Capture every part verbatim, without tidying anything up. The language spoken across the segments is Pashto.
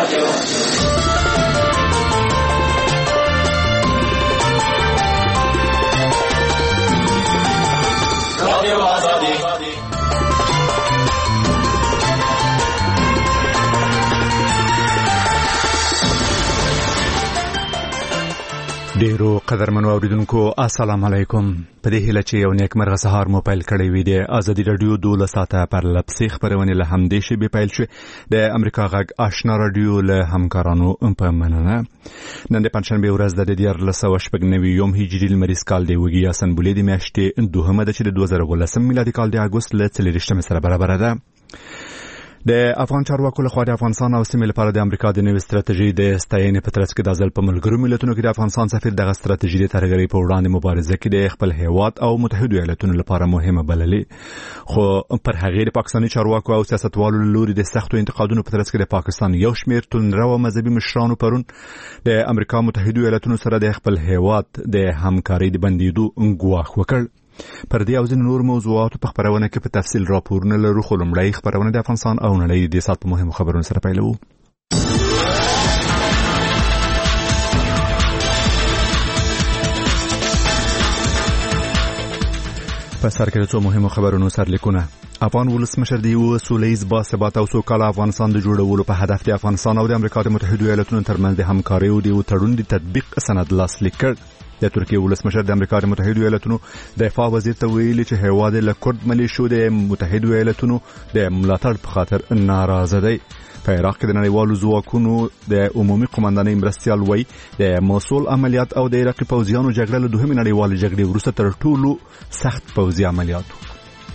ډیرو قدرمنو اوریدونکو السلام علیکم. په دې هیله چې یو نیکمرغه سهار مو پیل کړی وي. د ازادي رادیو دوله ساعته پر لپسې خبرونه له همدې شی به پیل شي. د امریکا غږ آشنا رادیو له همکارانو په مننه. نن د پنځشنبه ورځ د دیارلس سوه شپږ نوي یوم هجري لمریز کال دی. وګړي اسنبولې د میاشتې دوهمه ده چې د دوه زره ولسم میلادي کال د اګوست له څلوېښتمې سره برابر ده. د افغان چارواکو لخوا د افغانستان او سیمې لپاره د امریکا د نوې ستراتیژي د ستاینې په ترڅ کې د ځل په ملګرو ملتونو کې د افغانستان سفیر دغه ستراتیژي د ترهګرۍ په وړاندې مبارزه کې د خپل هیواد او متحده ایالاتونو لپاره مهمه بللې، خو پر هغې د پاکستاني چارواکو او سیاستوالو لوري د سختو انتقادونو په ترڅ کې د پاکستان یو شمېر توندرو مذهبي مشرانو پرون د امریکا متحده ایالاتونو سره د خپل هیواد د همکارۍ د بندېدو ګواښ وکړ. پر دې او ځینو نور موضوعاتو په خبرونه کې په تفصیل راپورونه لرو، خو لومړی خبرونه د افغانستان او نړۍ د سات په مهمو خبرونو سره پیلوو. په سر کې د څو مهمو خبرونو سرلیکونه. افغان ولسمشر د یو سولیز باثباته او سوکاله افغانستان د جوړولو په هدف د افغانستان او د امریکا د متحده ایالاتونو ترمنځ د همکارۍ او د تړون د تطبیق سند لاسلیک کړ. د ترکیې ولسمشر د امریکا د متحده ایالاتونو د دفاع وزیر ته ویلي چې هیواد له کورد ملیشو د متحده ایالاتونو د ملاتړ په خاطر ناراضه دی. په عراق کې د نړیوالو ځواکونو د عمومي قومندانۍ مرستیال وایي د موصل عملیات او د عراقي پوځیانو جګړه له دوهمې نړیوالې جګړې وروسته تر ټولو سخت پوځي عملیات و.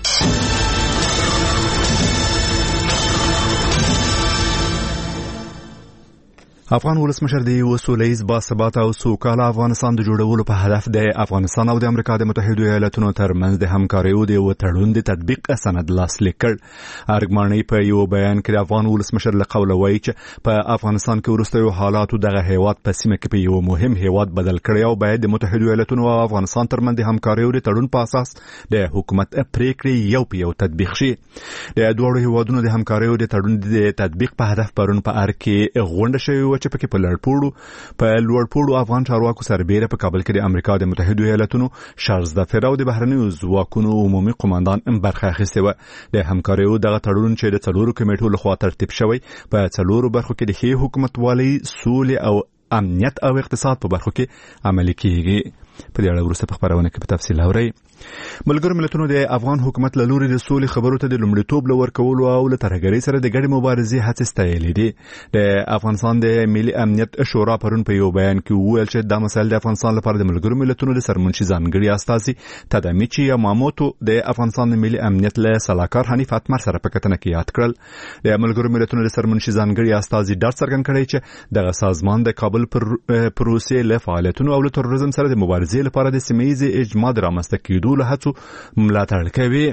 افغان ولسمشر د یو سولیز باثباته او سوکاله افغانستان د جوړولو په هدف د افغانستان او د امریکا د متحده ایالاتونو ترمنځ د همکارۍ او د تړون د تطبیق سند لاسلیک کړ. ارګماني په یو بیان کې د افغان ولسمشر له قوله وایي چې په افغانستان کې وروستیو حالاتو دغه هیواد په سیمه کې په یو مهم هیواد بدل کړی او باید د متحده ایالاتونو او افغانستان ترمنځ د همکارۍ او د تړون په اساس د حکومت پریکړې یو په یو تطبیق شي. د دوه هیوادونو د همکارۍ او د تړون د تطبیق په هدف پرون په ار کې غونډه شوې چې پکې په لړپوړو په لوړپوړو افغان چارواکو سربېره په کابل کې د امریکا د متحده ایالاتونو شارلز دافیر او د بهرنیو ځواکونو عمومي قومندان برخه اخیستې وه. د همکاریو دغه تړون چې د څلورو کمیټو لخوا ترتیب شوی په څلورو برخو کې د ښې حکومتوالۍ، سولې او امنیت او اقتصاد په برخو کې عملي کیږي. په دې اړه وروسته په خبرونه کې په تفصیل اورئ. ملګرو ملتونو د افغان حکومت له لوري د سولې خبرو ته د لومړیتوب ورکولو او له ترهګرۍ سره د ګډې مبارزې هڅې ستایلې دي. د افغانستان د ملي امنیت شورا پرون په یو بیان کې وویل چې دا مسایل د افغانستان لپاره د ملګرو ملتونو د سرمنشي ځانګړي استازي تدامیچی یاماموتو د افغانستان د ملي امنیت له سلاکار حنیف اتمر سره په کتنه کې یاد کړل. د ملګرو ملتونو د سرمنشي ځانګړي استازي ډاډ څرګند کړی چې دغه سازمان د کابل پر پروسې له فعالیتونو او له تروریزم سره د مبارزې لپاره د سیمه‌ییز اجماع د رامنځته کېدو له هڅو ملاتړ کوي.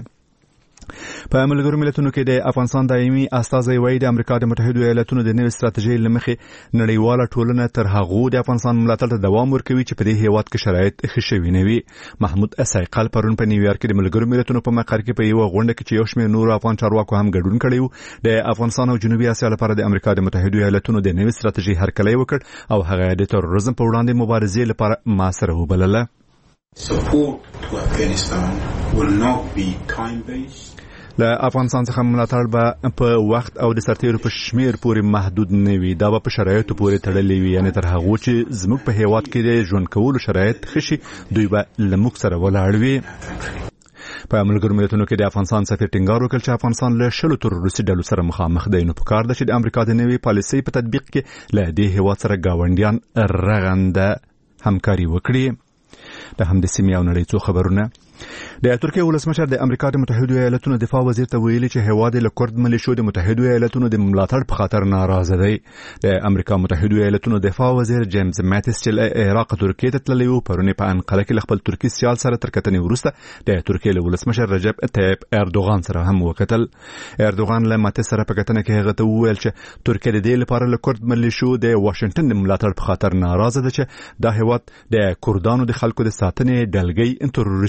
په ملګرو ملتونو کې د افغانستان دایمي استازی وایي د امریکا د متحده ایالاتونو د نوې ستراتیژۍ له مخې نړیواله ټولنه تر هغو د افغانستان ملاتړ ته دوام ورکوي چې په دې هیواد کې شرایط ښه شوي نه وي. محمود اسایقل پرون په نیویارک کې د ملګرو ملتونو په مقر کې په یوه غونډه کې چې یو شمېر نور افغان چارواکو هم ګډون کړی و د افغانستان او جنوبي اسیا لپاره د امریکا د متحده ایالاتونو د نوې ستراتیژۍ هرکلی وکړ او هغه د تروریزم په وړاندې مبارزې لپاره ماسره وبلله. Support to Afghanistan will not be time-based. له افغانستان څخه ملاتړ به په وخت او د سرتیرو په شمیر پورې محدود نه وي. دا به په شرایطو پورې تړلې وي، یعنی تر هغو چې زموږ په هیواد کې د ژوند کولو شرایط ښه شي دوی به له موږ سره ولاړ وي. په ملګرو ملتونو کې د افغانستان سفیر ټینګار وکړ چې افغانستان له شلو تروریستي ډلو سره مخامخ دی، نو پکار ده چې د امریکا د نوې پالیسۍ په تطبیق کې له دې هیواد سره ګاونډیان رغنده همکاري وکړي. د همدې سیمې او نړۍ څو خبرونه. د ترکیې ولسمشر د امریکا د متحده ایالاتونو دفاع وزیر ته ویلي چې هیواد له کورد ملیشو د متحده ایالاتونو د ملاتړ په خاطر ناراضه دی. د امریکا متحده ایالاتونو دفاع وزیر جیمز ماتیس چې له عراق ترکیې ته تللی و پرون په انقره کې خپل ترکی سیال سره تر کتنې وروسته د ترکیې له ولسمشر رجب طیب اردوغان سره هم وکتل. اردوغان له ماتیس سره په کتنه کې هغه ته وویل چې ترکیه د دې لپاره له کورد ملیشو د واشنگټن د ملاتړ په خاطر ناراضه ده چې دا هیواد د کردانو د خلکو د ساتنې ډلګۍ تروریستي بولي.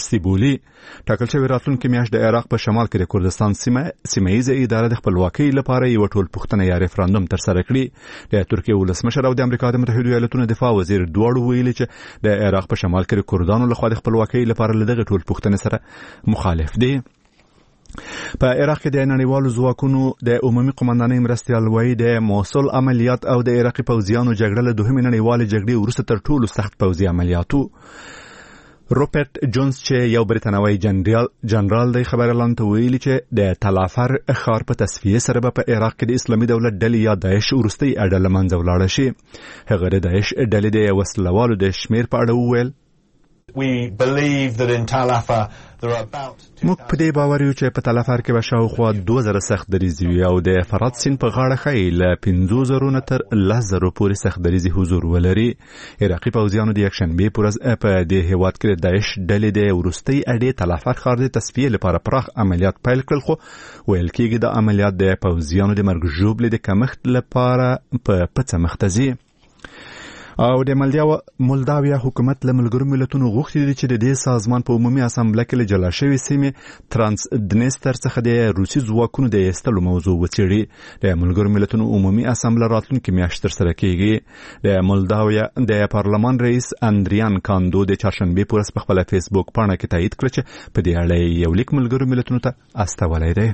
بولي. ټاکل شوی راتلونکي میاشت د عراق په شمال کې د کردستان سیمه سیمه‌ایزه اداره د خپلواکۍ لپاره یو ټول پوښتنه یا ریفرندوم تر سره کړي. د ترکیه ولسمشر او د امریکا د متحده ایالاتونو دفاع وزیر دواړو ویلي چې د عراق په شمال کې د کردانو لخوا د خپلواکۍ لپاره لدغه ټول پوښتنه سره مخالف دي. په عراق کې د نړیوالو ځواکونو د عمومي قومندانۍ مرستیال وایي د موصل عملیات او د عراقي پوځیانو جګړه له دوهمې نړیوالې جګړې وروسته تر ټولو سخت پوځي عملیاتو. روبرت جونز چې یو بریتانوي جنرال جنرال دی خبر اعلان ته ویلي چې د تلافر ښار په تصفیه سره په عراق کې د اسلامي دولت ډلې یا داعش وروستۍ اډه له منځه ولاړه شي. هغه د داعش ډلې د وسلوالو د شمیر په اړه وویل We believe that in Tal Afar there are about موږ په دې باور یو چې په تل افر کې به شاوخوا دوه زره سخت دریځ وي او د فرات سیند په غاړه ښایي له پنځه زره نه تر لس زره پورې سخت دریځي حضور ولري. عراقي پوځیانو د یکشنبې پر ورځ په دې هیواد کې د داعش ډلې د وروستۍ اډې تل افر ښار د تصفیې لپاره پراخ عملیات پیل کړل، خو ویل کېږي د عملیات د پوځیانو د مرګ ژوبلې د کمښت لپاره په پڅه مخته ځي. او د مولداویا حکومت له ملګرو ملتونو غوښتي دي چې د دې سازمان په عمومي اسامبله کې له جلا شوې سیمې ترانس دنستر څخه د روسي ځواکونو د ایستلو موضوع وڅېړي. د ملګرو ملتونو عمومي اسامبله راتلونکي میاشت ترسره کیږي. د مولداویا د پارلمان رئیس اندریان کاندو د چهارشنبې په ورځ په خپل فیسبوک پاڼه کې تایید کړ چې په دې اړه یو لیک ملګرو ملتونو ته استولی دی.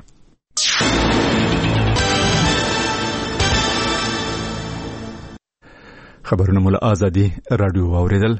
خبرونه مول آزادی رادیو واوریدل.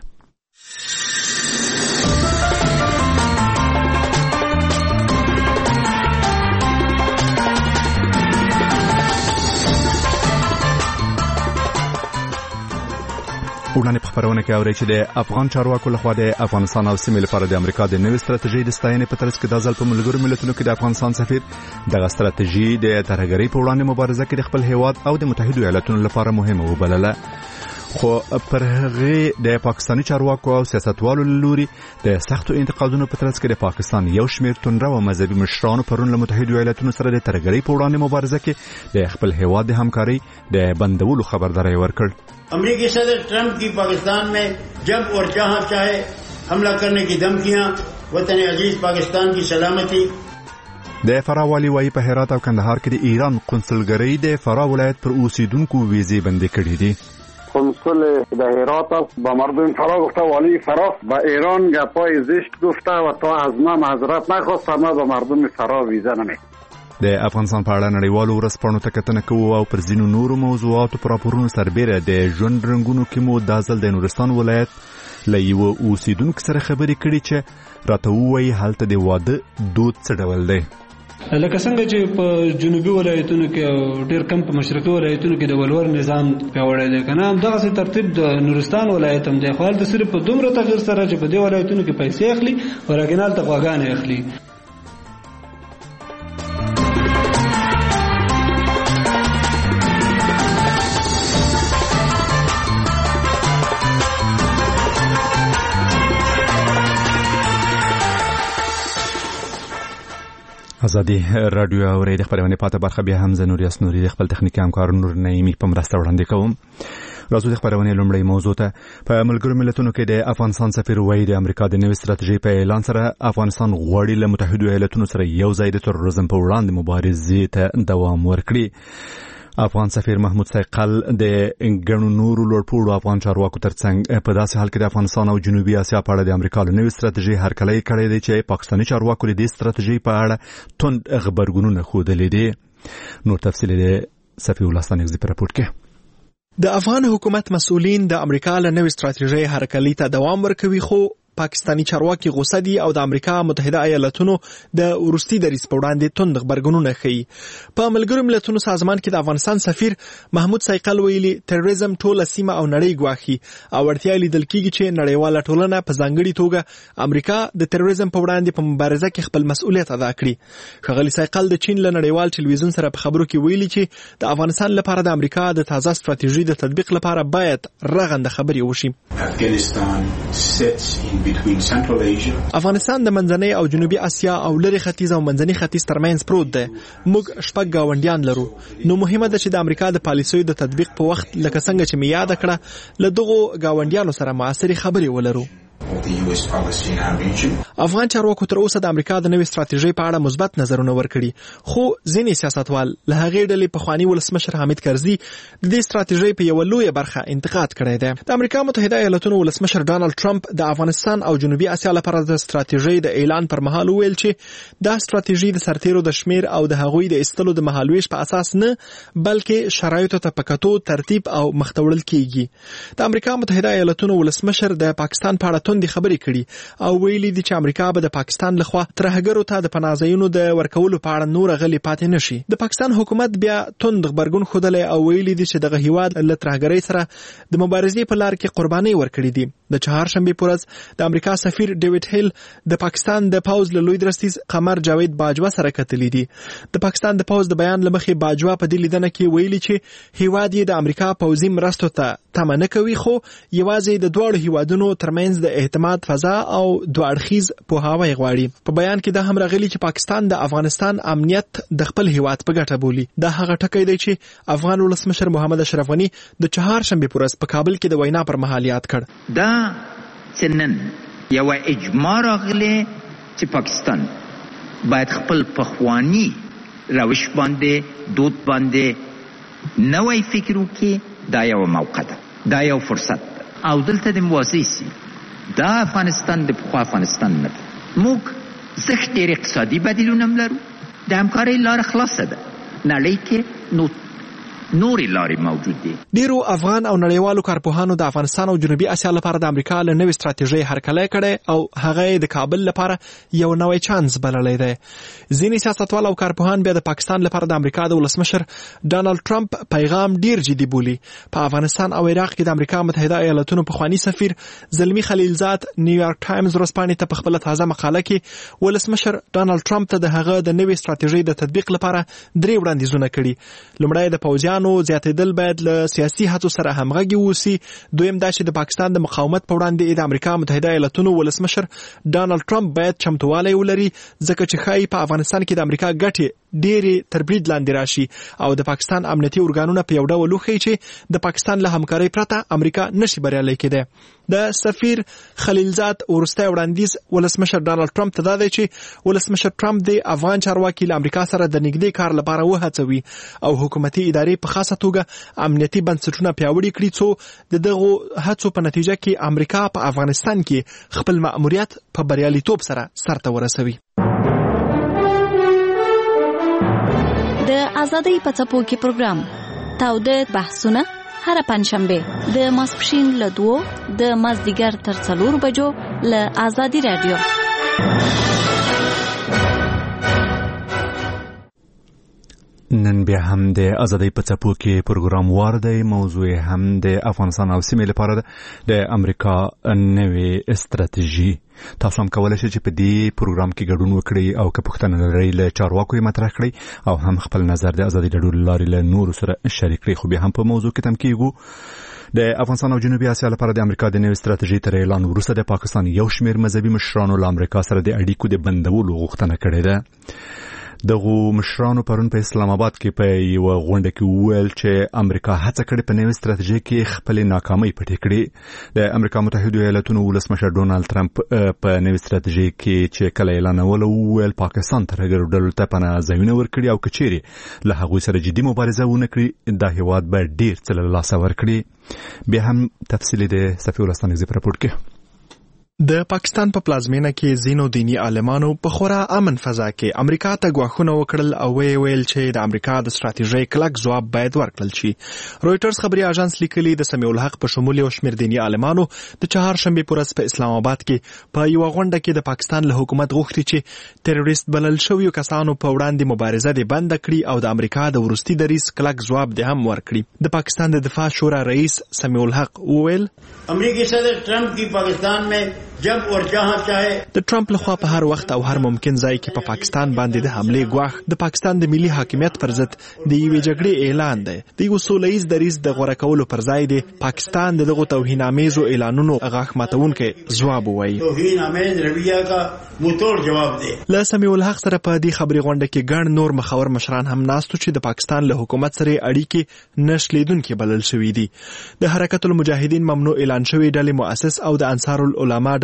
وړاندې په خبرونه کې اوري چې د افغان چارواکو لخوا د افغانستان او سیمې لپاره د امریکا د نوې ستراتیژۍ د ستاینې په ترڅ کې د ځل په ملګرو ملتونو کې د افغانستان سفیر دغه ستراتیژي د ترهګرۍ په وړاندې مبارزه کې د خپل هیواد او د متحده ایالاتونو لپاره مهمه وبلله. خو پر هغه د پاکستاني چارواکو او سیاستوالو لوري د سختو انتقادونو په ترڅ کې د پاکستان یو شمېر توندرو او مذهبي مشرانو پرون له متحده ایالاتونو سره د ترهګرۍ په وړاندې مبارزه کې د خپل هیواد د همکارۍ د بندولو خبرداري ورکړ. امریکی صدر ٹرمپ کی پاکستان میں جب اور جہاں چاہے حملہ کرنے کی دھمکیاں وطن عزیز پاکستان کی سلامتی. د فراه والی وايي په هرات او کندهار کې د ایران قنصلګرۍ د فراه ولایت پر اوسیدونکو ویزې بندي کړې دي. کنسول در هرات است با مردم فراه گفته والی فراه با ایران گپای زشت گفته و تا از ما معذرت نخواست ما با مردم فراه ویزه نمیدیم. د افغانستان په اړه نړیوالو ورځپاڼو ته کتنه کوو او پر ځینو نورو موضوعاتو پر راپورونو سربیره د ژوند رنګونو کې مو دا ځل د نورستان ولایت له یوه اوسیدونکو سره خبرې کړې چې راته ووایي هلته د واده دود څه ډول دی. لکه څنګه چې په جنوبي ولایتونو کې او ډېر کم په مشرقي ولایتونو کې د ولور نظام پیاوړی دی که نه، همدغسې ترتیب د نورستان ولایت هم دی، خو هلته صرف په دومره تغیر سره چې په دې ولایتونو کې پیسې اخلي او راګین هلته غواګانې اخلي. ازادي رادیو اوري د خبرونه پاته برخه بیا هم زنور یاسنوري د خپل تخنیکی همکار نور نعیمی په مرسته وړاندې کوم. راځو د خبرونه لومړی موضوع ته. په ملګرو ملتونو کې د افغانستان سفیر وایي د امریکا د نوې ستراتیژۍ په اعلان سره افغانستان غواړي له متحده ایالاتونو سره یو ځای د تروریزم په وړاندې مبارزې ته دوام ورکړي. افغان سفیر محمود سیقل د ګڼو نورو لوړپوړو افغان چارواکو ترڅنګ په داسې حال کې د افغانستان او جنوبي اسیا په اړه د امریکا له نوې ستراتیژۍ هرکلی کړی دی چې پاکستاني چارواکو د دې ستراتیژۍ په اړه توند غبرګونونه ښودلي دي. نور تفصیل د صفي الله ستانکزي په راپور کې. د افغان حکومت مسؤلین د امریکا له نوې ستراتیژۍ هرکلی ته دوام ورکوي، خو پاکستانی چارواکي غوسه دي او د امریکا متحده ایالاتونو د وروستي دریځ په وړاندې توند غبرګونونه ښیي. په ملګرو ملتونو سازمان کې د افغانستان سفیر محمود سیقل ویلي تروریزم ټوله سیمه او نړۍ ګواښي او اړتیا لیدل کېږي چې نړیواله ټولنه په ځانګړي توګه امریکا د تروریزم په وړاندې په مبارزه کې خپل مسؤلیت ادا کړي. ښاغلي سیقل د چین له نړیوال ټلویزیون سره په خبرو کې ویلي چې د افغانستان لپاره د امریکا د تازه ستراتیژۍ د تطبیق لپاره باید رغنده خبرې وشي. افغانستان د منځنۍ او جنوبي اسیا او لري ختیځ او منځني ختیځ ترمنځ پروت دی. موږ شپږ گاونډیان لرو، نو مهمه ده چې د امریکا د پالیسیو د تطبیق په وخت لکه څنګه چې می یاد کړه له دغو گاونډیانو سره معاصرې خبرې ولرو. of the U S policy in our region. افغان چارواکو تر اوسه د امریکا د نوې ستراتیژۍ په اړه مثبت نظرونه ورکړي، خو ځینې سیاستوال له هغې ډلې پخواني ولسمشر حامد کرزي د دې ستراتیژۍ په یوه لویه برخه انتقاد کړی دی. د امریکا متحده ایالاتونو ولسمشر ډانلډ ټرمپ د افغانستان او جنوبي اسیا لپاره د ستراتیژۍ د اعلان پر مهال وویل چې دا ستراتیژي د سرتیرو د شمیر او د هغوی د ایستلو د مهالویش په اساس نه، بلکې شرایطو ته په کتو ترتیب او مخته کیږي. د امریکا متحده ایالاتونو ولسمشر د پاکستان په اړه توندې خبرې کړي او ویلي دي چې امریکا به د پاکستان لخوا ترهګرو ته د پناه ځایونو د ورکولو په اړه نور غلي پاتې نشي. د پاکستان حکومت بیا توند غبرګون ښودلی او ویلي دي چې دغه هیواد له ترهګرۍ سره د مبارزې په لار کې قربانۍ ورکړي دي. د چهارشنبې په ورځ د امریکا سفیر ډیوډ هیل د پاکستان د پوځ له لوی درستیز قمر جاوید باجوا سره کتلي دي. د پاکستان د پوځ د بیان له مخې باجوا په دې لیدنه کې ویلي چې هیواد یې د امریکا پوځي مرستو ته تمه نه کوي، خو یوازې د دواړو هیوادونو ترمنځ د اعتماد فضا او دوه اړخیز پوهاوی غواړي. په بیان کې دا هم راغلي چې پاکستان د افغانستان امنیت د خپل هیواد په ګټه بولي. دا هغه ټکی دی چې افغان ولسمشر محمد اشرف غني د چهارشنبې په ورځ په کابل کې د وینا پر مهال یاد کړ. دا سنن یو اجماع راغلی چې پاکستان باید خپل پخوانی روش باندې دود باندې نوی فکر وکړي. دا یو موقع ده، دا یو فرصت ده او دلته د موازی سي. دا افغانستان د پخوا افغانستان نه ده. موږ زښت ډېر اقتصادي بدیلونه هم لرو، د همکارۍ لاره خلاصه ده، نړۍ کې نو نورې لارې موجود دي. ډیرو افغان او نړیوالو کارپوهانو د افغانستان او جنوبي اسیا لپاره د امریکا له نوې ستراتیژۍ هرکلی کړی او هغه د کابل لپاره یو نوی چانس بللی دی. ځینې سیاستوال او کارپوهان بیا د پاکستان لپاره د امریکا د ولسمشر ډانلډ ټرمپ پیغام ډیر جدي بولي. په افغانستان او عراق کې د امریکا متحده ایالاتونو پخوانی سفیر زلمی خلیلزاد نیویارک ټایمز ورځپاڼې ته په خپله تازه مقاله کې ولسمشر ډانلډ ټرمپ ته د هغه د نوې ستراتیژۍ د تطبیق لپاره درې وړاندیزونه کړي. لومړی د پوځیانو نو زیاتېدل باید له سیاسي هڅو سره همغږي ووسي. دویم دا چې د پاکستان د مقاومت په وړاندې د امریکا متحده ایالاتونو ولسمشر ډانلډ ټرمپ باید چمتووالی ولري، ځکه چې ښایي په افغانستان کې د امریکا ګټې ډېرې تر برید لاندې راشي او د پاکستان امنیتي ارګانونه په یو ډول وښیي چې د پاکستان له همکارۍ پرته امریکا نشي بریالی کېدی. د سفیر خلیلزاد وروستی وړاندیز ولسمشر ډانلډ ټرمپ ته دا دی چې ولسمشر ټرمپ د افغان چارواکي له امریکا سره د نږدې کار لپاره وهڅوي او حکومتي ادارې په خاصه توګه امنیتي بنسټونه پیاوړي کړي، څو د دغو هڅو په نتیجه کې امریکا په افغانستان کې خپل مأموریت په بریالیتوب سره سرته ورسوي. د ازادۍ په څپو کې پروګرام تاوده بحثونه هر پنځشنبه د ماسپښین له دوو د مازدیګر تر څلور بجو له ازادي رادیو. نن بیا هم د ازادۍ په څپو کې پروګرام وار دی. موضوع هم د افغانستان او سیمې لپاره د امریکا نوې استراتیژي. تاسو هم کولای شئ چې په دې پروګرام کې ګډون وکړئ او که پوښتنه لرئ له چارواکو یې مطرح کړئ او هم خپل نظر د ازادۍ راډیو له لارې له نورو سره شریک کړئ. خو بیا هم په موضوع کې تم کېږو. د افغانستان او جنوبي اسیا لپاره د امریکا د نوې ستراتیژۍ تر اعلان وروسته د پاکستان یو شمېر مذهبي مشرانو له امریکا سره د اړیکو د بندولو غوښتنه کړې ده. دغو مشرانو پرون په اسلام آباد کې په یوه غونډه کې وویل چې امریکا هڅه کړې په نوې ستراتیژۍ کې خپلې ناکامۍ پټې کړې. د امریکا متحده ایالاتونو ولسمشر ډونالډ ترامپ په نوې ستراتیژۍ کې چې کله اعلانوله وویل پاکستان ترهګرو ډلو ته پناه ځایونه ورکړي او که چیرې له هغوی سره جدي مبارزه ونه کړي دا هیواد به ډېر څه له لاسه ورکړي. بیا هم تفصیلي د صفي ولسمشر په راپورټ کې. د پاکستان په پلازمینه کې ځینو دینی عالمانو په خورا امن فضا کې امریکا ته غواخونه وکړل او ویل چې د امریکا د ستراتیژۍ کلک ځواب باید ورکړل شي. رويټرز خبري اژانس لیکلي د سمیع الحق په شمول یو شمېر دینی عالمانو د چهارشنبې په ورځ په اسلام آباد کې په یو غونډه کې د پاکستان له حکومت غوښتي چې تروریست بلل شویو کسانو په وړاندې مبارزه دې بند کړي او د امریکا د وروستي دریځ کلک ځواب دې هم ورکړي. د پاکستان د دفاع شورا رئیس سمیع الحق وویل امریکي صدر ټرمپ کی پاکستان में जब और जहां चाहे د ټرمپ لخوا په هر وخت او هر ممکن ځای کې په پا پاکستان باندې د حملې غواخ د پاکستان د ملي حاکمیت پر ضد د یوې جګړې اعلان دی. د یو سولهییز دریځ د غوړه کولو پر ځای دی پاکستان دغه توهینامیزو اعلانونو غاښ ماتونکي ځواب وایي. توهینامیز رویه کا موتور جواب دی. له سمیع الحق سره په دې خبري غونډه کې ګڼ نور مخاور مشران هم ناستو چې د پاکستان له حکومت سره اړیکې نشلیدونکي بلل شوې دي. د حرکت المجاهدین ممنوع اعلان شوی ډلې مؤسس او د انصار العلماء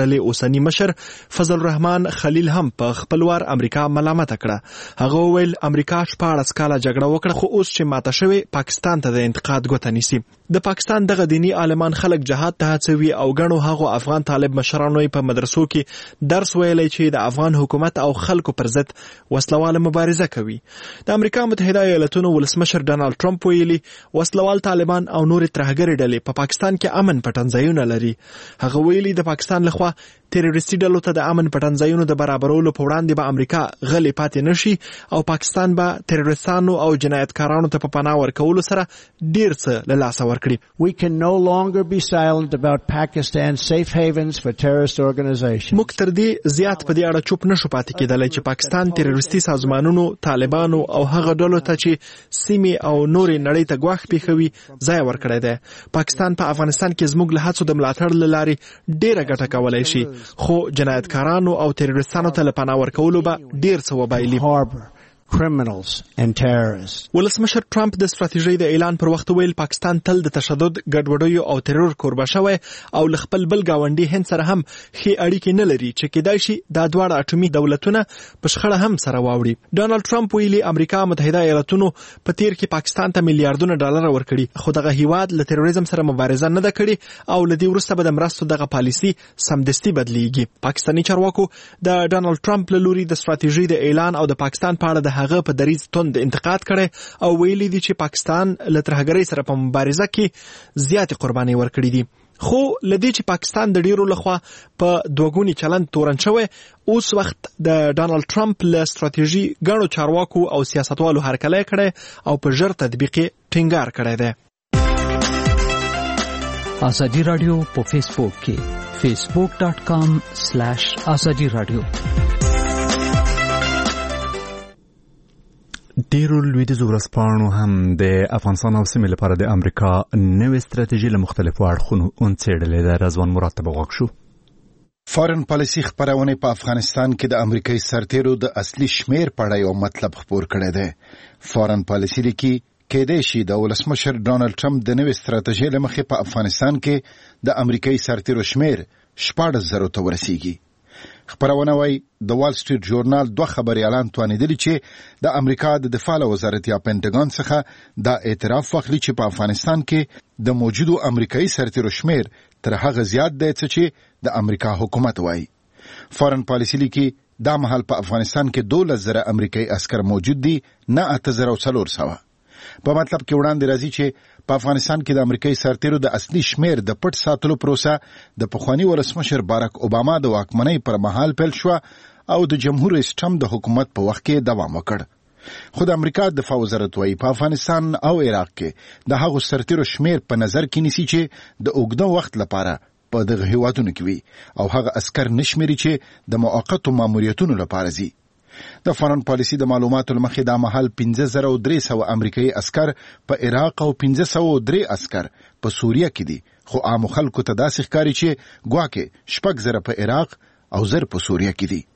ډلې اوسنی مشر فضل الرحمن خلیل هم په خپل وار امریکا ملامت کړه. هغه وویل امریکا شپاړس کاله جګړه وکړه خو اوس چې ماته شوی پاکستان ته د انتقاد ګوته نیسي. د پاکستان دغه دینی عالمان خلک جهاد ته هڅوي او ګڼو هغو افغان طالب مشرانو په مدرسو کې درس ویلی چې د افغان حکومت او خلکو پر ضد وسلواله مبارزه کوي. د امریکا متحده ایالاتونو ولسمشر ډانلډ ټرمپ ویلي وسلوال طالبان او نور ترهګرې ډلې په پاکستان کې امن پټنځایونه لري. هغه ویلي د پاکستان لخوا تروریستي ډلو ته د امن پټنځایونو د برابرولو په وړاندې به امریکا غلي پاتې نشي او پاکستان به تروریستانو او جنایتکارانو ته په پناه ورکولو سره ډیر څه له لاسه ورکړي. We can no longer be silent about Pakistan's safe havens for terrorist organizations. موږ تر دې زیات په دې اړه چوپ نشو پاتې کېدلی چې پاکستان تروریستي سازمانونو، طالبانو او هغه ډلو ته چې سیمې او نورې نړۍ ته ګواښ پیښوي ځای ورکړی دی. پاکستان په افغانستان کې زموږ له هڅو د ملاتړ له لارې ډیره ګټه کولی شي خو جنایتکارانو او تروریستانو ته له پناه ورکولو به ډیر څه وبایلي. criminals and terrorists. ولسمشر ټرمپ د ستراتیژۍ د اعلان پر وخت ویل پاکستان تل د تشدد، ګډوډیو او ترور کوربه شوی او له خپل بل ګاونډي هند سره هم ښې اړیکې نه لري چې کېدای شي دا دواړه اټومي دولتونه په شخړه هم سره واوړي. ډانلډ ټرمپ ویلي امریکا متحده ایالاتونو په تیر کې پاکستان ته میلیارډونه ډالر ورکړي خو دغه هیواد له تروریزم سره مبارزه نه ده کړې او له دې وروسته به د مرستو دغه پالیسي سمدستي بدلیږي. پاکستاني چارواکو د ډانلډ ټرمپ له لوري د ستراتیژۍ د اعلان او د پاکستان په اړه د هغه په دریځ توند انتقاد کړي او ویلي دي چې پاکستان له ترهګرۍ سره په مبارزه کې زیاتې قرباني ورکړي دي. خو لدې چې پاکستان د ډیرو لخوا په دوګونی چلند تورن شوی اوس وخت د ډانلډ ټرمپ له ستراتیژي ګڼو چارواکو او سیاستوالو هرکلی کړي او په ژر تطبیق ټینګار کړی دی. ازادي رادیو په فیسبوک کې فیسبوک ډاٹ کام سلیش ازادي رادیو. ډیرو لویدیځو ورځپاڼو هم د افغانستان او سیمې لپاره د امریکا نوې ستراتیژي له مختلفو اړخونو څېړلې ده. رضوان مراد ته به غوږ شو. فارن پالیسي خپرونه په افغانستان کې د امریکایي سرتیرو د اصلي شمیر په اړه یو مطلب خپور کړی دی. فارن پالیسي لیکي کېدای شي د ولسمشر ډانلډ ټرمپ د نوې ستراتیژۍ له مخې په افغانستان کې د امریکایي سرتیرو شمیر شپاړس زرو ته ورسیږي. خبرونه وايي د وال سټریټ ژورنال دوه خبريالان توانیدلی چې د امریکا د دفاع وزارت یا پینټاګون څخه دا اعتراف وکړي چې په افغانستان کې د موجودو امریکایي سرتیرو شمیر تر هغه زیات دی چې د امریکا حکومت وايي. فارن پالیسي لیکي دا مهال په افغانستان کې دولس زره امریکایي عسكر موجود دي نه اته زره څلور سوه. په مطلب کې وړاندې راځي چې په افغانستان کې د امریکایي سرتیرو د اصلي شمیر د پټ ساتلو پروسه د پخوانی ولسمشر باراک اوباما د واکمنۍ پر مهال پیل شو او د جمهور رئیس ټرمپ د حکومت په وخت کې دوام وکړ. خو د امریکا دفاع وزارت وايي په افغانستان او عراق کې د هغو سرتیرو شمیر په نظر کې نیسي چې د اوږده وخت لپاره په دغه هیوادونو کې وي او هغه عسكر نشمري چې د موقتو ماموریتونو لپاره ځي. د فارن پالیسي د معلوماتو لمخې دا مهال پنځه زره او درې سوه امریکایي عسكر په عراق او پنځه سوه او درې عسكر په سوریه کې دي خو عام خلکو ته داسې ښکاري چې ګواکې شپږ زره په عراق او زر په سوریه کې دي.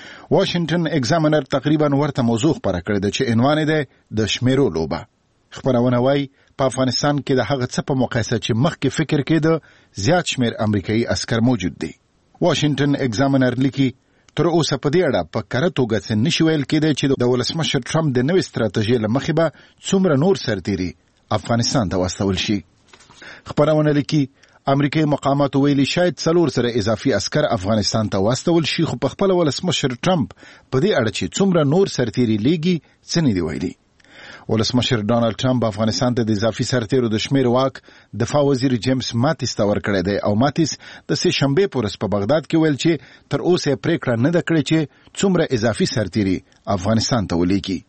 واشنگټن ایگزامینر تقریبا ورته موضوع خپره کړې ده چې عنوان یې د شمیرو لوبه. خبرونه وايي په افغانستان کې د هغه څه په مقایسه چې مخکې فکر کېده زیات شمیر امریکایي عسكر موجود دي. واشنگټن ایگزامینر لیکي تر اوسه په دې اړه په کره توګه څه نشي ویل کېدی چې د ولسمشر ټرمپ د نوې ستراتیژۍ له مخې به څومره نور سرتیري افغانستان ته واستول شي. خبرونه لیکي امریکایي مقاماتو ویلي شاید څلور زره اضافي عسكر افغانستان ته واستول شي خو په خپل ولسمشر ټرمپ په دې اړه چې څومره نور سرتیري لیږي څه نه دی ویلي. ولسمشر ډانلډ ټرمپ افغانستان ته د اضافي سرتیرو د شمیر واک دفاع وزیر جیمز ماتیس ته ورکړی دی او ماتیس د سه شنبې په ورځ په بغداد کې ویل چې تر اوسه پریکړه نه ده کړې چې څومره اضافي سرتیري افغانستان ته ولیږي.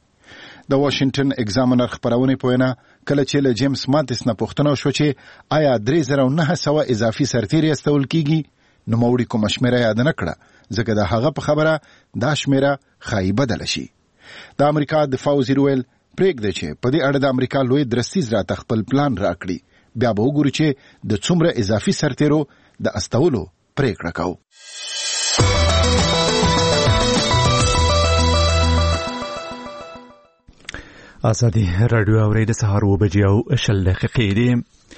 د واشنگټن ایگزامینر خبرونه په وینا کله چې له جیمز ماتیس نه پوښتنه وشوه چې آیا درې زره او نه سوه اضافي سرتیري استول کیږي نو نوموړي کومه شمیره یاد نه کړه ځکه د هغه په خبره دا شمیره ښایي بدله شي. د امریکا دفاع وزیر ویل پرېږدي چې په دې اړه د امریکا لوی درستیز راته خپل پلان راکړي بیا به وګورو چې د څومره اضافي سرتیرو د استولو پرېکړه کوو. ازادي رادیو اوري د سهار و بجې او شل دقیقې دي.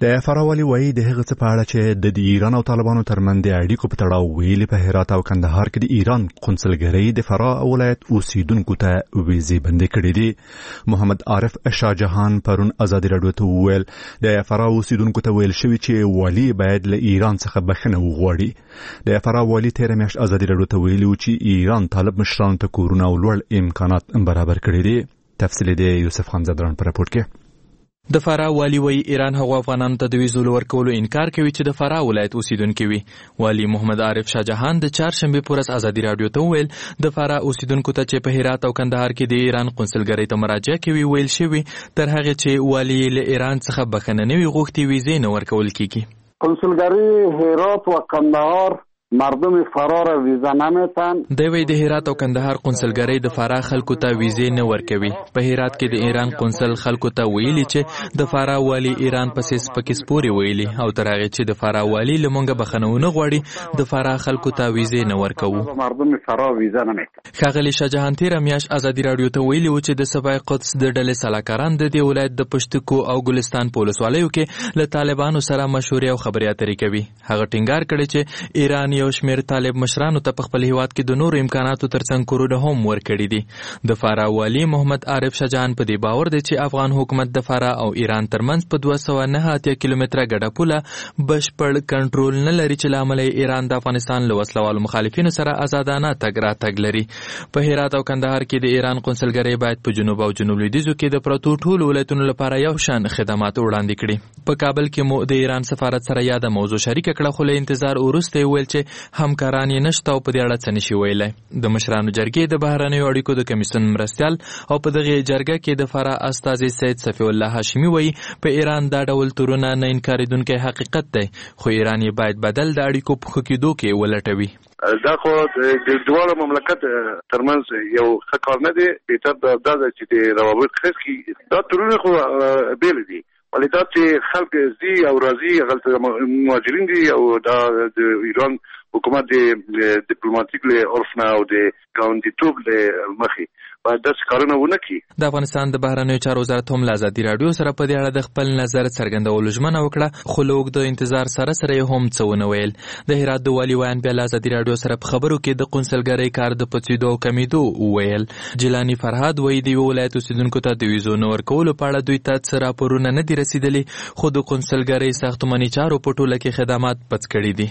د فراه والي وایي د هغه څه په اړه چې د ایران او طالبانو ترمنځ د اړیکو په تړاو ویلي په هرات او کندهار کې د ایران قونسلګرۍ د فراه ولایت اوسیدونکو ته ویزې بندې کړې دي. محمد عارف شاه جهان پرون ازادي راډیو ته وویل د فراه اوسیدونکو ته ویل شوی چې والي باید له ایران څخه بخښنه وغواړي. د فراه والي تېره میاشت ازادي راډیو ته ویلي و چې ایران طالب مشرانو ته کورونه او لوړ امکانات برابر کړي دي. تفصیل دی یوسف خان زدران پر راپور کې. د فراه والي وایي ایران هغو افغانانو ته د ویزو ورکولو انکار کوي چې د فراه ولایت اوسیدونکي وي. والي محمد عارف شاه جهان د چهارشنبې په ورځ ازادي راډیو ته وویل د فراه اوسیدونکو ته چې په هرات او کندهار کې د ایران قونسلګرۍ ته مراجعه کوي ویل شوي تر هغې چې والي له ایران څخه بخښنه نه وي غوښتې ویزې نه ورکول کیږي. قونسلګرۍ هرات و کندهار مردم فرار ویزا نمیتن. د وی د هرات او کندهار قونسلګرۍ د فراه خلکو ته ویزې نه ورکوي. په هرات کې د ایران قونسل خلکو ته ویلي چې د فراه والی ایران پسې سپکې سپورې ویلي او تر هغې چې د فراه والی له مونږه بخښنه ونه غواړي د فراه خلکو ته ویزې نه ورکوو. مردم فراه ویزا نمیتن. ښاغلي شاه جهان تېره میاشت ازادي راډیو ته ویلي و چې د سبای قدس د ډلې سلاکاران د دې ولایت د پشتکو او ګلستان په ولسوالیو کې له طالبانو سره مشورې او خبرې اترې کوي. هغه ټینګار کړی چې ایران یو شمېر طالب مشرانو ته په خپل هیواد کې د نورو امکاناتو ترڅنګ کورونه هم ورکړي دي. د فراه والي محمد عارف شاه جهان په دې باور دی چې افغان حکومت د فراه او ایران ترمنځ په دوه سوه نهه اتیا کیلومتره ګډه پوله بشپړ کنټرول نه لري چې له امله ایران د افغانستان له وسلوالو مخالفینو سره ازادانه تګ راتګ لري. په هرات او کندهار کې د ایران قونسلګرۍ باید په جنوب او جنوب لویدیځو کې د پرتو ټولو ولایتونو لپاره یو شان خدمات وړاندې کړي. په کابل کې مو د ایران سفارت سره یاده موضوع شریکه کړه خو له انتظار وروسته ویل چې همکاران یې نشته او په دې اړه څه نشي ویلی. د مشرانو جرګې د بهرنیو اړیکو د کمیسیون مرستیال او په دغې جرګه کې د فراه استازي سید صفي الله هاشمي وایي په ایران دا ډول تورونه نه انکارېدونکی حقیقت دی خو ایران یې باید بدل د اړیکو په ښه کېدو کې ولټوي. دا خو د دواړو مملکت ترمنځ یو ښه کار نه دی. بهتر دا ده چې د روابط خیز کړي. دا تورونه خو بېل دي ولې دا چې خلک ځي او راځي هغلته مهاجرین دي او دا د ایران حکومت د ډیپلوماټیک له عرف نه او د ګاونډیتوب له مخې باید داسې کارونه ونه کړي. د افغانستان د بهرنیو چارو وزارت هم له ازادي راډیو سره په دې اړه د خپل نظر څرګندولو ژمنه وکړه خو له اوږده انتظار سره سره یې هم څه ونه ویل. د هرات د والي ویان بیا له ازادي راډیو سره په خبرو کې د قونسلګرۍ کار د پڅېدو او کمیدو وویل. جیلاني فرهاد وایي د یوه ولایت اوسېدونکو ته د ویزو نه ورکولو په اړه دوی ته څه راپورونه نه دي رسېدلي خو د قونسلګرۍ ساختماني چارو په ټوله کې خدمات پڅ کړي دي.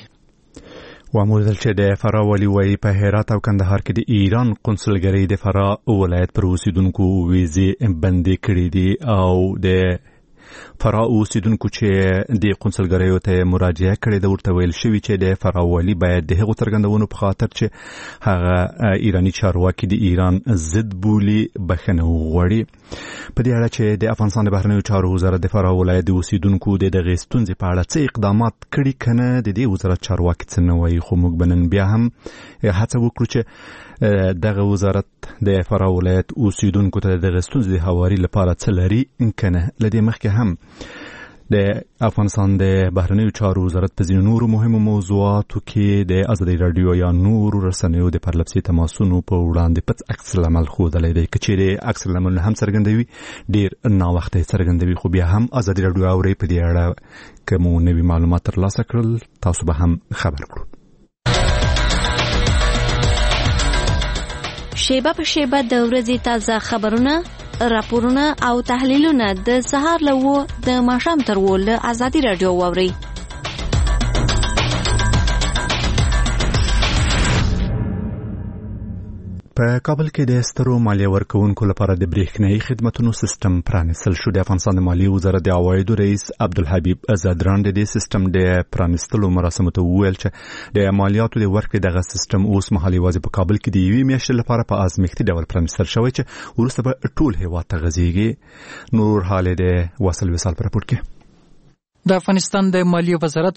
واموردل چې د فراه والي وایي په هرات او کندهار کې د ایران قونسلګرۍ د فراه ولایت پر اوسیدونکو ویزې بندې کړې دي او د فراه اوسیدونکو چې د قونسلګریو ته مراجعه کړې ده ورته ویل شوي چې د فراه والي باید د هغو څرګندونو په خاطر چې هغه ایراني چارواکي د ایران ضد بولي بخښنه وغواړي. په دې اړه چې د افغانستان د بهرنیو چارو وزارت د فراه ولایت د اوسیدونکو د دغې ستونزې په اړه څه اقدامات کړي که نه د دې وزارت چارواکي څه نه وایي خو موږ به نن بیا هم هڅه وکړو چې دغه وزارت د فراه ولایت اوسیدونکو ته د دغې ستونزې د هواري لپاره څه لري که نه. له دې مخکې هم د افغانستان د بهرنیو چارو وزارت په ځینو نورو مهمو موضوعاتو کې د ازادي راډیو یا نورو رسنیو د پرلپسې تماسونو په وړاندې پټ عکس العمل ښودلی دی. که چیرې عکس العملونه هم څرګندوي ډېر ناوخته یې څرګندوي خو بیا هم ازادي راډیو اورئ. په دې اړه که مو نوي معلومات ترلاسه کړل تاسو به هم خبر کړو. شیبه په شیبه د ورځې تازه خبرونه راپورونه او تحلیلونه د سهار له وو د ماښام تر وو له ازادي راډیو واورئ. په کابل کې د سترو مالیه ورکوونکو لپاره د برېښنایي خدمتونو سیستم پرانیستل شو. د افغانستان د مالیې وزارت د عوایدو رئیس عبدالحبیب زدران د دې سیستم د پرانیستلو مراسمو ته وویل چې د مالیاتو د ورکړې دغه سیستم اوس مهال یوازې په کابل کې د یوې میاشتې لپاره په ازمېښتي ډول پرانیستل شوی چې وروسته به ټول هېواد ته غځېږي. نور حال د واصل وصال په راپور کې د افغانستان د مالیې وزارت وایي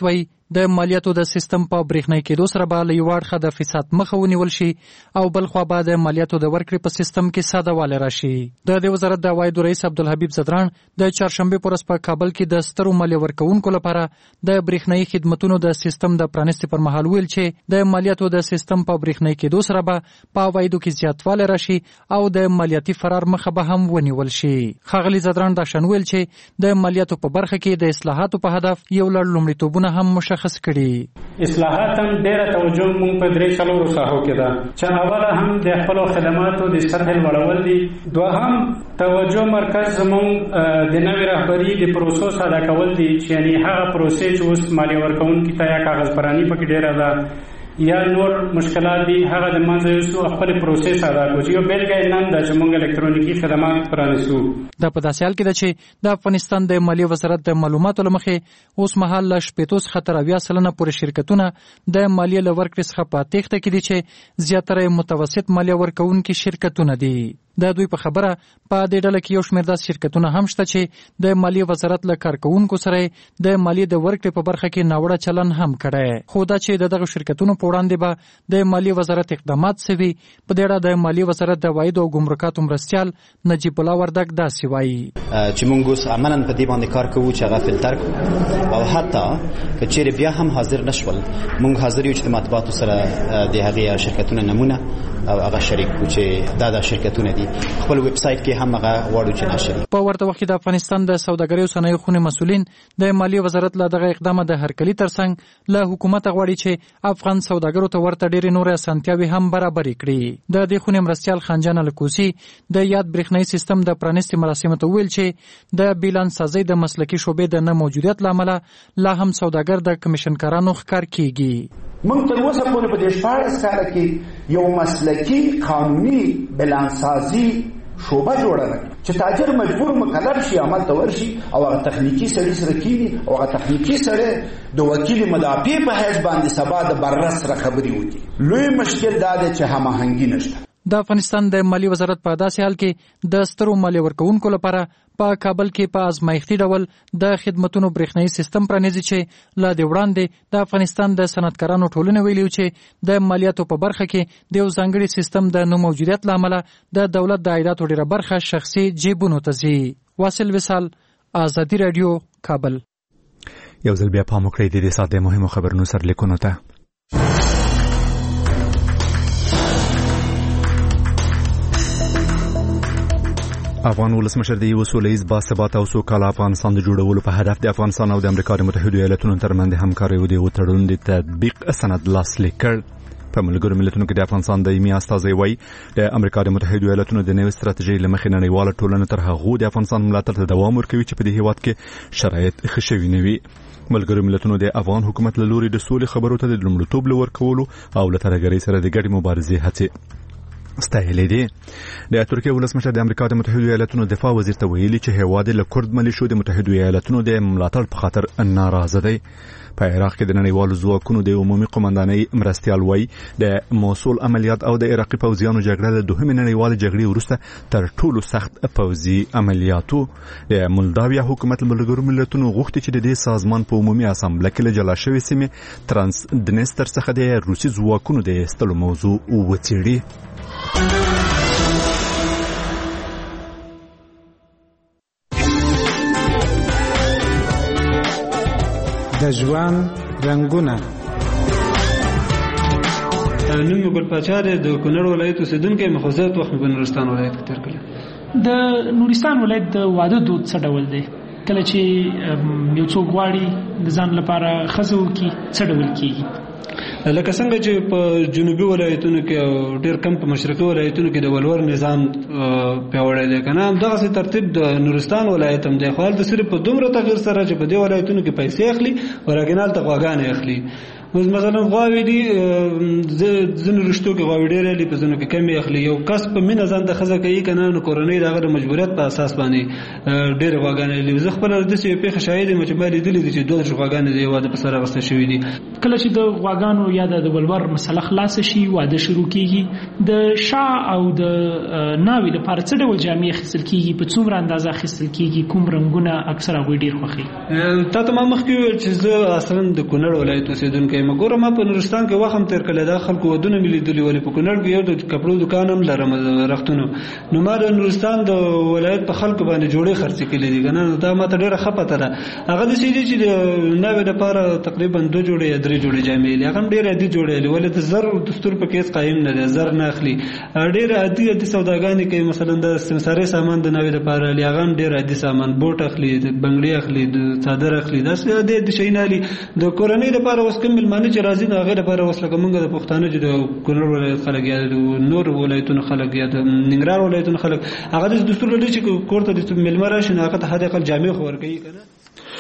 د مالیاتو د سیستم په برېښنایي کېدو سره به له یو اړخه د فساد مخه ونیول شي او بل خوا به د مالیاتو د ورکړې په سیستم کې ساده والی راشي. د دې وزارت د عوایدو رئیس عبدالحبیب زدران د چهارشنبې په ورځ په کابل کې د سترو مالیه ورکوونکو لپاره د برېښنایي خدمتونو د سیستم د پرانستې پر مهال ویل چې د مالیاتو د سیستم په برېښنایي کېدو سره به په عوایدو کې زیاتوالی راشي او د مالیاتي فرار مخه به هم ونیول شي. ښاغلي زدران دا شان ویل چې د مالیاتو په برخه کې د اصلاحاتو په هدف یو لړ لومړیتوبونه هم مشخص کړي. اصلاحات هم ډېره توجه مونږ په درې څلورو ساحو کې ده چې اوله هم د خپلو خدماتو د سطحې لوړول دي، دوهم توجه مرکز زمونږ د نوې رهبري د پروسو ساده کول دي چې یعنې هغه پروسې چې اوس مالیه ورکوونکي ته یا کاغذ پراني پکې ډېره ده یا نور مشکلات دي هغه د منځه یوسو خپل پروسې ساده کړو چې یو بېلګه یې نن ده چې موږ الکترونیکي خدمات پرانیسو. دا په داسې حال کې ده چې د افغانستان د مالیې وزارت د معلوماتو له مخې اوس مهال له شپېتو څخه تر اویا سلنه پورې شرکتونه د مالیې له ورکړې څخه په تېښته کې دي چې زیاتره متوسط مالیه ورکوونکي شرکتونه دي. د دوی په خبره په دې ډله کې یو شمېر داسې شرکتونه هم شته چې د مالیې وزارت له کارکوونکو سره د مالیې د ورکړې په برخه کې ناوړه چلن هم کړی، خو دا چې د دغه شرکتونو په وړاندې به د مالیې وزارت اقدامات سوي. په دې اړه د مالیې وزارت د عوایدو او ګمرکاتو مرستیال نجیب الله وردګ داسې وایي چې موږ اوس عملاً په دې باندې کار کوو چې هغه فلټر کړو او حتی که چیرې بیا هم حاضر نشول موږ حاضر یو چې د مطبوعاتو سره د هغې شرکتونه نمونه او هغه شریک کو چې دا د شرکتونه دي خپل ویب سایټ کې هم هغه واړو چې نشري. په ورته وخت کې د افغانستان د سوداګرۍ او صنایعو خونې مسؤلین د مالیې وزارت له دغه اقدامه د هرکلي ترڅنګ له حکومت غواړي چې افغان سوداګرو ته ورته ډېرې نورې اسانتیاوې هم برابرې کړي. د دې خونې مرستیال خانجان الکوسي د یاد برېښنایي سیستم د پرانستې مراسمو ته ویل چې د بیلانس سازۍ د مسلکي شعبې د نه موجودیت له امله لا هم سوداګر د کمیشنکارانو ښکار کیږي. موږ تر اوسه پورې په دې شپاړس کاله کې یو مسلکي قانوني بلانسازي شوبه جوړه چې تاجر مجبور مکلف شي عمل ته ورشي او هغه تخنیکی سړي سره کینی او هغه تخنیکی سړي د وکیل مدافع په حیث باندې سبا د بررس سره خبري وکړي. لوی مشکل دا دی چې هماهنګي نشته. د افغانستان د مالیې وزارت په داسې حال کې د سترو مالیې ورکوونکو لپاره په کابل کې په ازمایښتي ډول د خدمتونو برېښنایي سیستم پرانیزي چې لا د وړاندې د افغانستان د صنعتکارانو ټولنې ویلي چې د مالیاتو په برخه کې د یو ځانګړي سیستم د نه موجودیت له امله د دولت د عایداتو ډېره برخه شخصي جیبونو ته ځي. واصل وصال، آزادي راډیو، کابل. یو ځل بیا پام وکړئ د دې ساعت د مهمو خبرونو سرلیکونو ته. افغان ولسمشر د یو سوله ییز باثباته او سوکاله افغانستان د جوړولو په هدف د افغانستان او د امریکا د متحدو ایالاتونو ترمنځ همکارۍ د یو تړون د تطبیق سند لاسلیک کړ. په ملګرو ملتونو کې د افغانستان دایمي استازی وایي د امریکا د متحدو ایالاتونو د نوې ستراتیژۍ له مخې نړیواله ټولنه تر هغو د افغانستان ملاتړ ته دوام ورکوي چې په دې هېواد کې شرایط ښه شوي نه وي. ملګرو ملتونو د افغان حکومت له لوري د سولې خبرو ته د لومړیتوب ورکولو او له ترهګرۍ سره د ګډې مبارزې هڅې ستایلې دي. د ترکیې ولسمشر د امریکا د متحدو ایالاتونو دفاع وزیر ته ویلي چې هېواد له کورد ملیشو د متحدو ایالاتونو د ملاتړ په خاطر ناراضه دی. په عراق کې د نړیوالو ځواکونو د عمومي قومندانۍ مرستیال وایي د موصل عملیات او د عراقي پوځیانو جګړه د دوهمې نړیوالې جګړې وروسته تر ټولو سخت پوځي عملیاتو. د مولداویا حکومت ملګرو ملتونو غوښتي چې د دې سازمان په عمومي اسامبله کې له جلا شوې سیمې ترانس دنستر څخه د روسي ځواکونو د ایستلو موضوع وڅېړي. د ژوند رنګونه. نوم ګل پاچا د کونړ ولایت اوسیدونکی مخزت وخت په نورستان ولایت کې تیر کړی. د نورستان ولایت د واده دود څه ډول دی؟ کله چې یو څوک غواړي د ځان لپاره ښځه وکړي څه ډول کېږي؟ لکه څنګه چې په جنوبي ولایتونو کې او ډېر کم په مشرقي ولایتونو کې د ولور نظام پیاوړی دی که نه، همدغسې ترتیب د نورستان ولایت هم دی. خو هلته صرف په دومره تغیر سره چې په دې ولایتونو کې پیسې اخلي او راګنال ته غواګانې اخلي. اوس مثلا غواوی دي ځینو رشتو کې غواوی ډېرې لري په ځینو کې کمې اخلي یو کس په مینه ځان ته ښځه کوي که نه نو کورنۍ د هغه د مجبوریت په اساس باندې ډېرې غواګانې لري. زه خپله داسې یو پېښه شاهد یم چې ما لیدلي دي چې دوه دېرش غواګانې د یو واده په سر اخیستل شوي دي. کله چې د غواګانو یا د ولور مسله خلاصه شي واده شروع کیږي د شا او د ناوې لپاره څه ډول جامې اخیستل کیږي په څومره اندازه اخیستل کیږي کوم رنګونه اکثر هغوی ډېر خوښوي؟ تا ته ما مخکې وویل چې زه اصلا د کونړ ولایت اوسېدونکی یم. ګوره ما په نورستان کې وخت هم تېر کړی دا خلکو ودونه مې لیدلي ولې په کونړ کې یو د کپړو دکان هم لرم رختونو نو ما د نورستان د ولایت په خلکو باندې جوړې خرڅې کړي دي که نه دا ما ته ډېره ښه پته ده. هغه داسې دي چې د ناوې دپاره تقریبا دوه جوړې یا درې جوړې جامې دي هغه هم ډېرې عادي جوړې دي ولې د زر دستور په کې قایم نه دی زر نه اخلي ډېر عادي عادي سوداګانې کوي مثلا د سمسارې سامان د ناوې دپاره لي هغه هم ډېر عادي سامان بوټ اخلي بنګړي اخلي د څادر اخلي داسې عادي عادي شیونه اخلي. د کورنۍ دپاره اوس کوم مېلمانه چې راځي نو هغې دپاره اوس لکه موږ د پښتانه چې د کونړ ولایت خلک یا د نور ولایتونو خلک یا د ننګرهار ولایتونو خلک هغه داسې دستور لري چې کور ته د مېلمه راشي نو هغه ته حد اقل جامې خو ورکوي که نه.